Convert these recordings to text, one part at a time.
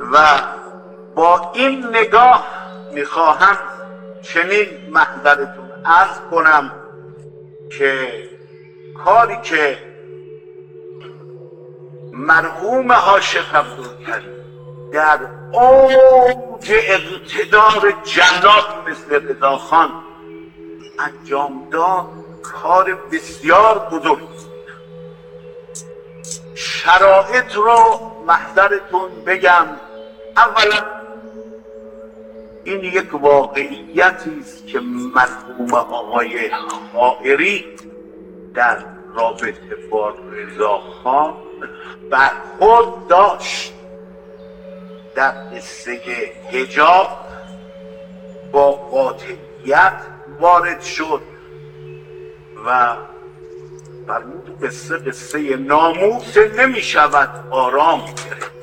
و با این نگاه میخواهم چنین محضرتون عرض کنم که کاری که مرحوم حاشق عبدالکریم در اوج اقتدار جلاد مثل رضاخان انجام داد کار بسیار بزرگ. شرایط رو محضرتون بگم. اولا این یک واقعیتی است که مرحوم آقای حائری در رابطه با رضاخان برخورد داشت. در قصه حجاب با قاطعیت وارد شد و فرمود قصه ناموس نمی شود آرام گرفت.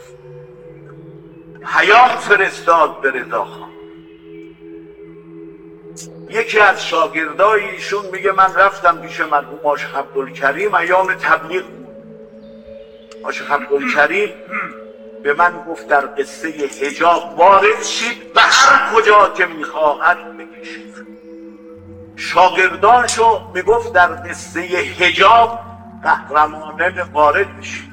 پیام فرستاد به رضاخان. یکی از شاگردای ایشون میگه من رفتم پیش مرحوم حاشق عبدالکریم ایام تبلیغ بود. حاشق عبدالکریم به من گفت در قصه حجاب وارد شید و هر کجا که میخواهد بکشید. شاگردانشو میگفت در قصه حجاب قهرمانه وارد بشید.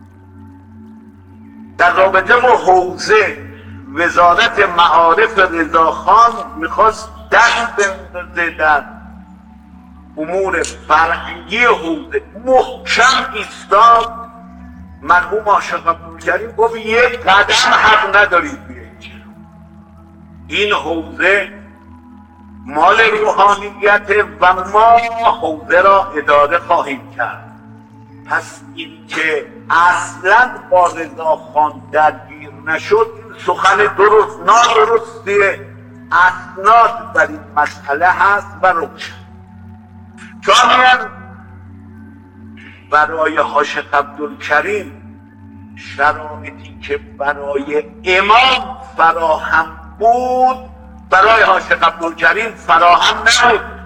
در رابطه با حوزه وزارت معارف رضاخان میخواست دست بندازه در امور فرهنگی حوزه، محکم ایستاد. مرحوم حاشق عبدالکریم گفت یک قدم حق ندارید بیایید. این حوزه مال روحانیت و ما حوزه را اداره خواهیم کرد. پس این که اصلا با رضاخان درگیر نشد سخن درست نادرستیه. اسناد بر این مسئله هست و روشن. ثانیاً برای حاشق عبدالکریم شرایطی که برای امام فراهم بود برای حاشق عبدالکریم فراهم نبود.